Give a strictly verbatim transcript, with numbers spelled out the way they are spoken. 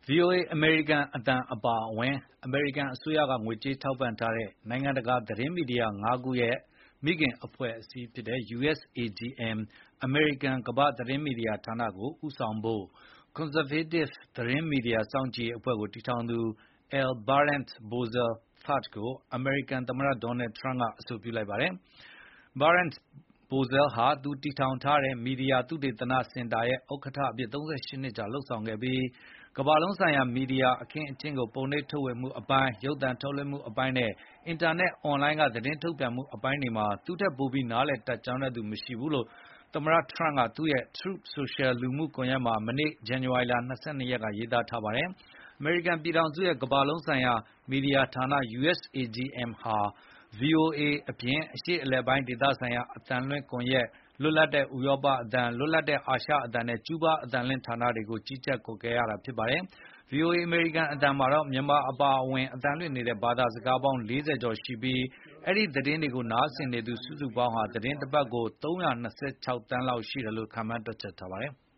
ဗွီအိုအေ အမေရိကန်အသံအပါအဝင် အမေရိကန်အစိုးရက ငွေကြေးထောက်ပံ့ထားတဲ့ နိုင်ငံတကာသတင်းမီဒီယာ ၅ ခုရဲ့ မိခင်အဖွဲ့အစည်းဖြစ်တဲ့ ယူ အက်စ် အေ ဂျီ အမ် အမေရိကန်ကမ္ဘာ့သတင်းမီဒီယာဌာနကို ဦးဆောင်ဖို့ Conservative သတင်းမီဒီယာစောင့်ကြည့်ရေးအဖွဲ့ကို တည်ထောင်သူ L. Brent Bozell သစ် ကို အမေရိကန်သမ္မတ Donald Trump က အဆိုပြုလိုက်ပါတယ်။ Brent Bozell ဟာ သူတည်ထောင်ထားတဲ့ မီဒီယာသုတေသနစင်တာရဲ့ ဥက္ကဋ္ဌအဖြစ် ၃၈ နှစ်ကြာ လုပ်ဆောင်ခဲ့ပြီး ကမ္ဘာလုံးဆိုင်ရာ မီဒီယာအခင်းအကျင်းကို ပုံနှိပ်ထုတ်ဝေမှုအပိုင်း၊ ရုပ်သံထုတ်လွှင့်မှုအပိုင်းနဲ့ အင်တာနက်အွန်လိုင်းက သတင်းထုတ်ပြန်မှုအပိုင်းတွေမှာ သူ့ထက်ပိုပြီး နားလည်တတ်ကျွမ်းသူမရှိဘူးလို့ သမ္မတ Trump က သူ့ရဲ့ Truth Social လူမှုကွန်ရက်မှာ မနေ့ ဇန်နဝါရီလ ၂၂ ရက်က ရေးသားထားပါတယ်။ အမေရိကန်ပြည်ထောင်စုရဲ့ ကမ္ဘာလုံးဆိုင်ရာ မီဒီယာဌာန ယူ အက်စ် အေ ဂျီ အမ် ဟာ ဗွီအိုအေ အပြင် အရှေ့အလယ်ပိုင်းဒေသဆိုင်ရာ အသံလွှင့်ကွန်ရက်၊ လွတ်လပ်တဲ့ ဥရောပအသံ၊ လွတ်လပ်တဲ့ အာရှအသံနဲ့ ကျူးဘားအသံလွှင့်ဌာနတွေကို ကြီးကြပ်ကွပ်ကဲရတာဖြစ်ပါတယ်။ ဗွီအိုအေ အမေရိကန်အသံမှာတော့ မြန်မာအပါအဝင် အသံလွှင့်နေတဲ့ ဘာသာစကားပေါင်း ၄၀ ကျော်ရှိပြီး အဲဒီသတင်းတွေကို နားဆင်နေသူ စုစုပေါင်းဟာ သီတင်းတပတ်ကို ၃၂၆ သန်းလောက်ရှိတယ်လို့ ခန့်မှန်းတွက်ချက်ထားပါတယ်။